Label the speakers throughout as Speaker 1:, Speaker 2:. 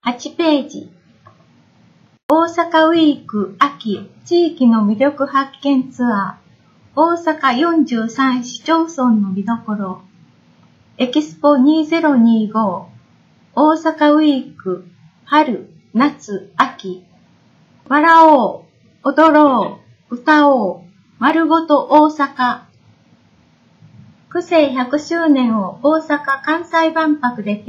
Speaker 1: 8ページ。大阪ウィーク秋地域の魅力発見ツアー。大阪43市町村の見どころ。エキスポ2025。大阪ウィーク春、夏、秋。笑おう、踊ろう、歌おう、丸ごと大阪。区政100周年を大阪・関西万博で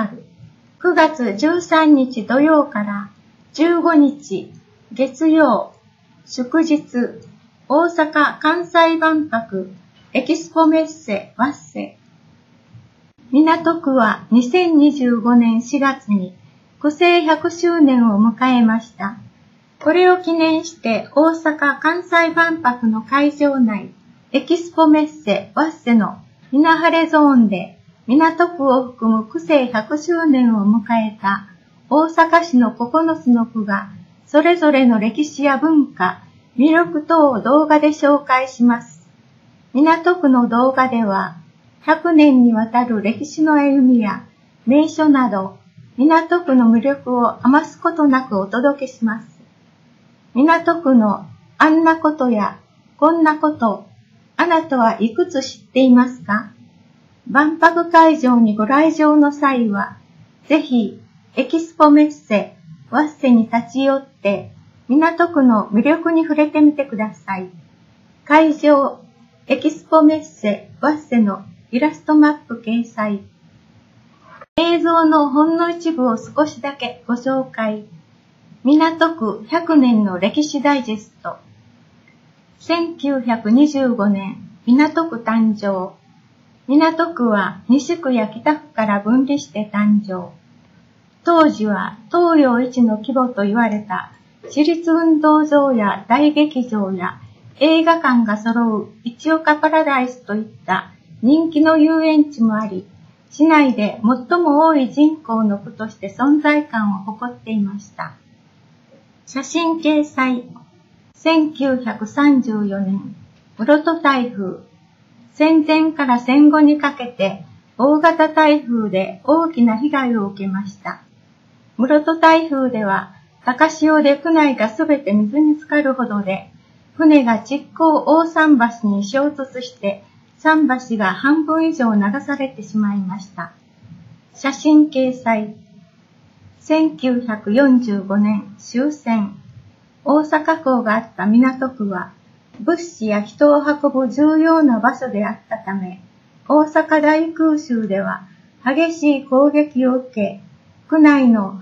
Speaker 1: PR。9月13日土曜から15日月曜、祝日、大阪・関西万博エキスポメッセワッセ。港区は2025年4月に区政100周年を迎えました。これを記念して大阪・関西万博の会場内エキスポメッセワッセのみなはれゾーンで港区を含む区政100周年を迎えた大阪市の9つの区がそれぞれの歴史や文化、魅力等を動画で紹介します。港区の動画では100年にわたる歴史の歩みや名所など港区の魅力を余すことなくお届けします。港区のあんなことやこんなこと、あなたはいくつ知っていますか？万博会場にご来場の際は、ぜひエキスポメッセワッセに立ち寄って港区の魅力に触れてみてください。会場エキスポメッセワッセのイラストマップ掲載。映像のほんの一部を少しだけご紹介。港区100年の歴史ダイジェスト。1925年、港区誕生。港区は西区や北区から分離して誕生。当時は東洋一の規模と言われた市立運動場や大劇場や映画館が揃う一岡パラダイスといった人気の遊園地もあり、市内で最も多い人口の区として存在感を誇っていました。写真掲載。1934年、室戸台風。戦前から戦後にかけて大型台風で大きな被害を受けました。室戸台風では高潮で区内がすべて水に浸かるほどで、船が築港大桟橋に衝突して桟橋が半分以上流されてしまいました。写真掲載。1945年終戦。大阪港があった港区は物資や人を運ぶ重要な場所であったため、大阪大空襲では激しい攻撃を受け、区内の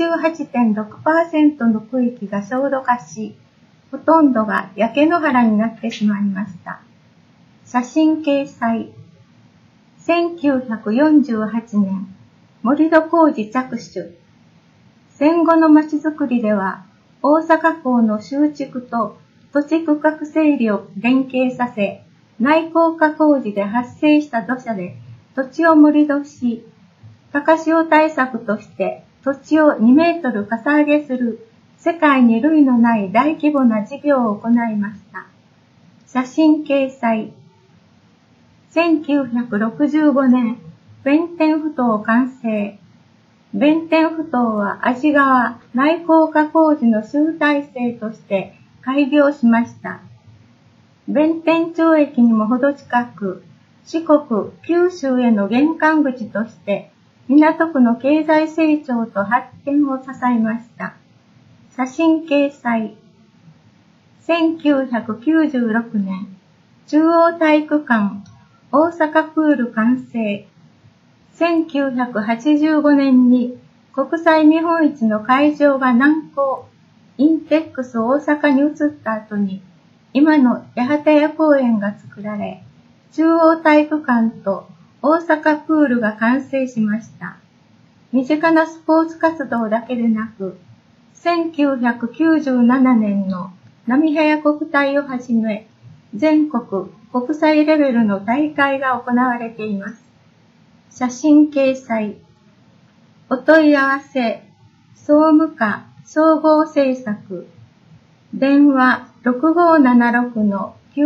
Speaker 1: 88.6% の区域が焦土化し、ほとんどが焼け野原になってしまいました。写真掲載。1948年、盛り土工事着手。戦後の街づくりでは、大阪港の修築と土地区画整理を連携させ、内高架工事で発生した土砂で土地を盛り土し、高潮対策として土地を2メートルかさ上げする世界に類のない大規模な事業を行いました。写真掲載。1965年、弁天埠頭完成。弁天埠頭は安治川内高架工事の集大成として開業しました。弁天町駅にもほど近く、四国、九州への玄関口として、港区の経済成長と発展を支えました。写真掲載。1996年、中央体育館、大阪プール完成。1985年に国際見本市の会場が南港、インテックス大阪に移った後に、今の八幡屋公園が作られ、中央体育館と大阪プールが完成しました。身近なスポーツ活動だけでなく、1997年の波早国体をはじめ、全国国際レベルの大会が行われています。写真掲載。お問い合わせ、総務課総合政策。電話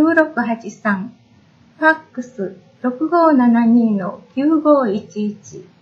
Speaker 1: 6576-9683。ファックス6572-9511。